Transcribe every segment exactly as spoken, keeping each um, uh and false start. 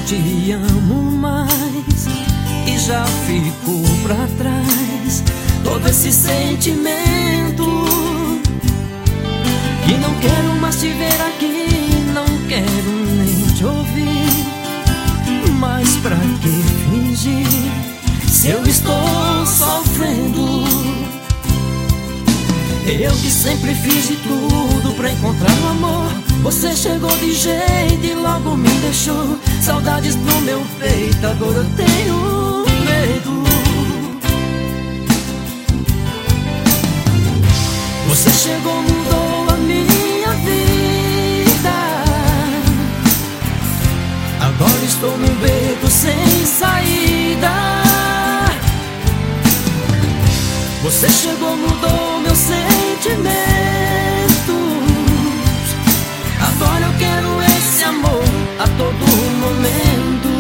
te amo mais e já ficou pra trás todo esse sentimento. E não quero mais te ver aqui, não quero nem te ouvir. Mas pra que fingir se eu estou sofrendo? Eu que sempre fiz de tudo pra encontrar o amor, você chegou de jeito e logo me deixou. Saudades no meu peito, agora eu tenho medo. Você chegou, mudou a minha vida. Agora estou num beco sem saída. Você chegou, mudou meus sentimentos. Agora eu quero esse amor a todo momento.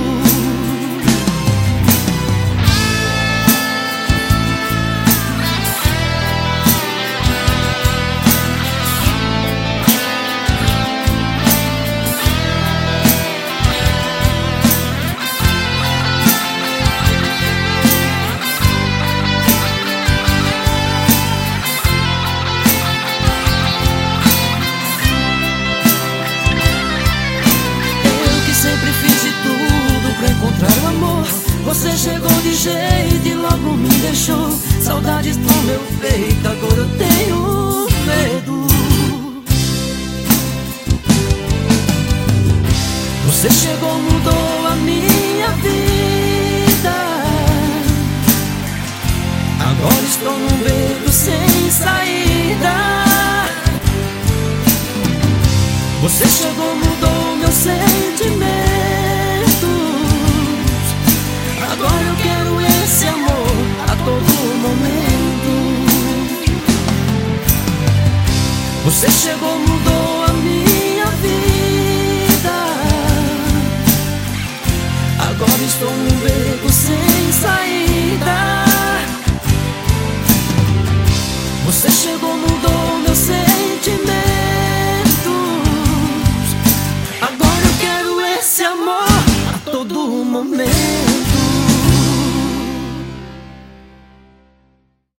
Você chegou de jeito e logo me deixou. Saudades no meu peito, agora eu tenho medo. Você chegou, mudou a minha vida. Agora estou num beco sem saída. Você chegou, mudou meu sentimento. Agora eu quero esse amor a todo momento. Você chegou, mudou a minha vida. Agora estou num beco sem saída. Você chegou, mudou meus sentimentos. Agora eu quero esse amor a todo momento.